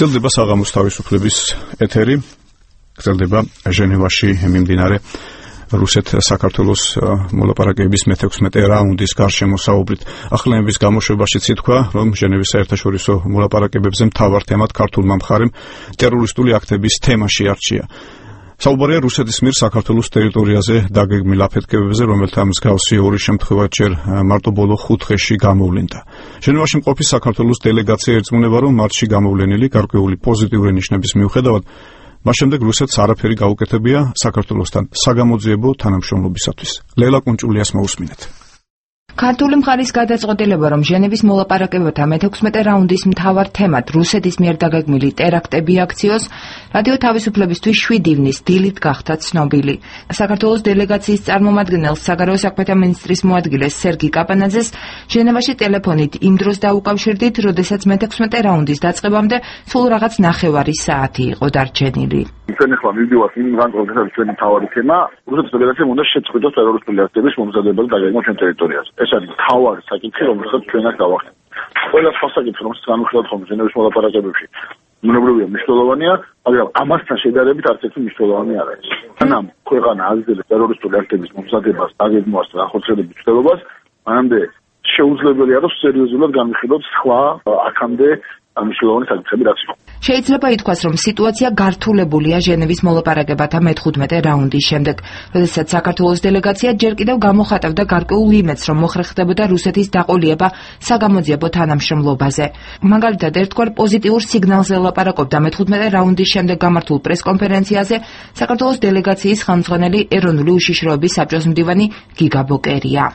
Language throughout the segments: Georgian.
გრძელდება საღამოს თავისუფლების ეთერი, გრძელდება ჟენევაში მიმდინარე რუსეთ-საქართველოს მოლაპარაკებების მე-16 რაუნდის გარშემო საუბრით. ახლიანების გამოშვებაშიც ითქვა, რომ ჟენევის საერთაშორისო მოლაპარაკებებზე მთავარ თემად ქართულმა მხარემ ტერორისტული აქტების თემა შეარჩია. საუბარია რუსეთის მიერ საქართველოს ტერიტორიაზე დაგეგმილ აფეთქებებზე, რომელთა მსგავსი ორი შემთხვევა ჯერ მარტო ბოლო 5 დღეში გამოვლინდა. ჟენევაში მყოფი საქართველოს დელეგაცია ერწმუნება, რომ მარტში გამოვლენილი გარკვეული პოზიტიური ნიშნების მიუხედავად მას შემდეგ რუსეთს არაფერი გაუკეთებია საქართველოსთან საგამოძიებო თანამშრომლობისათვის. ლელა კუნჭულიას მოусმინეთ. ქართული მხარის გადაწყვეტილება, რომ ჟენევის მოლაპარაკებათა მე-16 რაუნდის მთავარ თემად რუსეთის მიერ დაგეგმილი ტერაქტები აქციოს, რადიო თავისუფლებისთვის 7 ივნის დილით გახდა ცნობილი. საქართველოს დელეგაციის წარმომადგენელს საგარეო საქმეთა მინისტრის მოადგილეს სერგი კაპანაძეს ჟენევაში ტელეფონით იმ დროს დაუკავშირდით, როდესაც მე-16 რაუნდის დაწყებამდე სულ რაღაც 9 საათი იყო დარჩენილი. ჩვენ ახლა მივდივართ იმ განწყობაზე, ჩვენი მთავარი თემა რუსეთის ფედერაციამ უნდა შეწყვიტოს ტერორისტული აქტების მომზადება და დაგეგმვა ჩვენ ტერიტორიაზე. ეს არის მთავარი საკითხი, რომელსაც ჩვენ აქ გავახსენებთ. ყველა სხვა საკითხი, რომელსაც განვიხილავთ ხოლმე ჟენევის მოლაპარაკებებში, ბუნებრივია მნიშვნელოვანია, მაგრამ ამასთან შედარებით არც ერთი მნიშვნელოვანი არ არის. სანამ ქვეყანა აგრძელებს ტერორისტული აქტების მომზადებას, დაგეგმვას და ახორციელების ცდილობას, მანამდე შეუძლებელია, რომ სერიოზულად განვიხილოთ სხვა აქამდე მნიშვნელოვანი საკითხები რაც იყო. შეიძლება ითქვას, რომ სიტუაცია გართულებულია ჟენევის მოლაპარაკებათა მე-15 რაუნდის შემდეგ, როდესაც საქართველოს დელეგაცია ჯერ კიდევ გამოხატავდა გარკვეულ იმედს, რომ მოხერხდებოდა რუსეთის დაყოლიება საგამოძიებო თანამშრომლობაზე. მაგალითად, ერთგვარ პოზიტიურ სიგნალზე ლაპარაკობდა მე-15 რაუნდის შემდეგ გამართულ პრესკონფერენციაზე საქართველოს დელეგაციის ხელმძღვანელი ეროვნული უშიშროების საბჭოს მდივანი გიგა ბოკერია.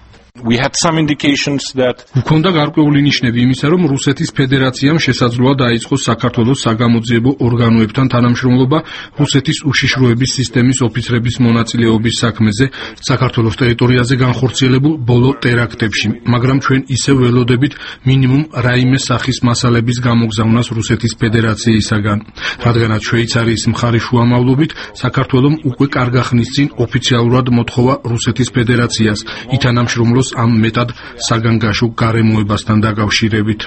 Გვქონდა გარკვეული ნიშნები იმისა, რომ რუსეთის ფედერაციამ შესაძლოა დაიწყოს საქართველოს საგამოძიებო ორგანოებთან თანამშრომლობა რუსეთის უშიშროების სისტემის ოფიცრების მონაწილეობის საქმეზე საქართველოს ტერიტორიაზე განხორციელებულ ბოლო ტერაქტებში, მაგრამ ჩვენ ისევ ველოდებით მინიმუმ რაიმე სახის მასალების გამოგზავნას რუსეთის ფედერაციისაგან, რადგანაც შვეიცარიის მხარის შუამავლობით საქართველომ უკვე კარგა ხნის წინ ოფიციალურად მოთხოვა რუსეთის ფედერაციას ითანამშრომლოს ამ მეტად საგანგაშო გარემოებასთან დაკავშირებით.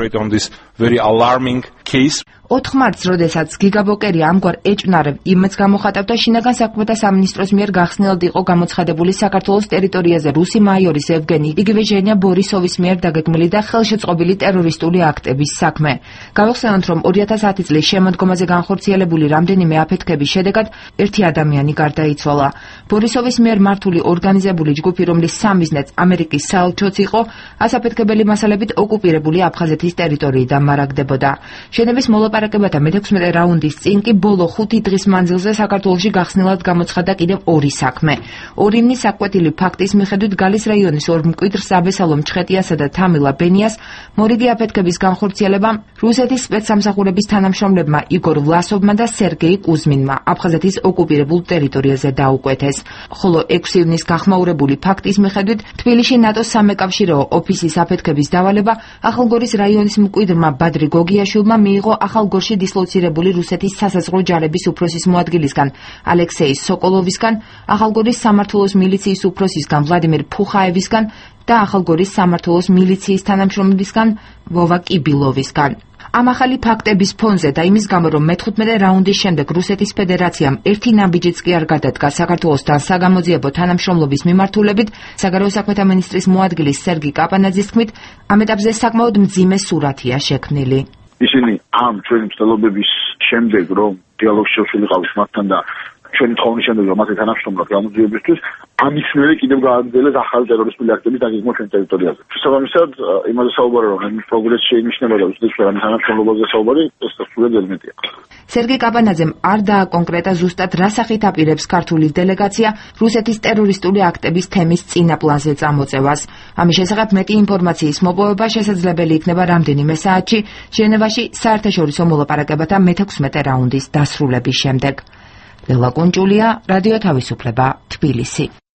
4 მარტს, როდესაც გიგა ბოკერია ამგვარ ეჭვნარევ იმედს გამოხატავდა, შინაგან საქმეთა სამინისტროს მიერ გახსნილად იყო გამოცხადებული საქართველოს ტერიტორიაზე რუსი მაიორის ევგენი, იგივე ჟენია ბორისოვის მიერ დაგეგმილი და ხელშეწყობილი ტერორისტული აქტების საქმე. გავახსენოთ, რომ 2010 წლის შემოდგომაზე განხორციელებული რამდენიმე აფეთქების შედეგად ერთი ადამიანი გარდაიცვალა. ბორისოვის მიერ მართული ორგანიზებული ჯგუფი, რომლის სამიზნეც ამერიკის საელჩოც იყო, ასაფეთქებელი მასალებით ოკუპირებული აფხაზეთის ტერიტორიიდან მარაგდებოდა. ჟენევის მოლაპარაკებათა მე-16 რაუნდის წინ კი ბოლო 5 დღის მანძილზე საქართველოში გახსნილად გამოცხადდა კიდევ 2 საქმე. ორინი საკვეთილი ფაქტის მიხედვით გალის რაიონის ორ მკვიდრს აბესალომ ჩხეტიასა და თამილა ბენიას მორიგი აფეთქების განხორციელებამ რუსეთის სპეცსამსახურების თანამშრომლებმა იგორ ვლასოვმა და სერგეი კუზმინმა აფხაზეთის ოკუპირებულ ტერიტორიაზე დაუკვეთეს. ხოლო 6 ივნის გახმაურებული ფაქტის მიხედვით თბილისში ნატოს სამეკავშირეო ოფისის აფეთქების დავალება ახალგორის რაიონის მკვიდრმა ბადრი გოგიაშვილმა მიიღო ახალგორში დისლოცირებული რუსეთის სასაზღვრო ჯარების უფროსის მოადგილისგან ალექსეი სოკოლოვისგან, ახალგორის სამმართველოს მილიციის უფროსისგან ვლადიმერ ფუხაევისგან და ახალგორის სამმართველოს მილიციის თანამშრომლისგან ვოვა კიბილოვისგან. ამ ახალი ფაქტების ფონზე და იმის გამო, რომ მე-15 რაუნდის შემდეგ რუსეთის ფედერაციამ ერთი ნაბიჯიც კი არ გადადგა საქართველოსთან საგამოძიებო თანამშრომლობის მიმართულებით, საგარეო საქმეთა მინისტრის მოადგილის სერგი კაპანაძის თქმით, ამ ეტაპზე საკმაოდ მძიმე სურათია შექმნილი. ისინი ამ ჩვენი მცდელობების შემდეგ, რომ დიალოგში შევშვილიყავით მათთან და ჩვენი თხოვნის შემდეგ, რომ მათი თანამშრომლობ გამოძიებისთვის, ამის მერე კიდევ გააგრძელეს ახალი ტერორისტული აქტების დაგეგმვა ჩვენ ტერიტორიაზე. შესაბამისად, იმაზე საუბარი, რომ ეს პროგრესი შეინიშნება და უსწრებს ამ თანამშრომლობაზე საუბარი, ეს სრულად ელემენტია. სერგი კაპანაძემ არ დააკონკრეტა ზუსტად რა სახით აპირებს ქართული დელეგაცია რუსეთის ტერორისტული აქტების თემის წინა პლანზე წამოწევას. ამის შესახებ მეტი ინფორმაციის მოპოვება შესაძლებელი იქნება რამდენიმე საათში ჟენევაში საერთაშორისო მოლაპარაკებათა მე-16 რაუნდის დასრულების შემდეგ. ლელა კუნჭულია, რადიო თავისუფლება, თბილისი.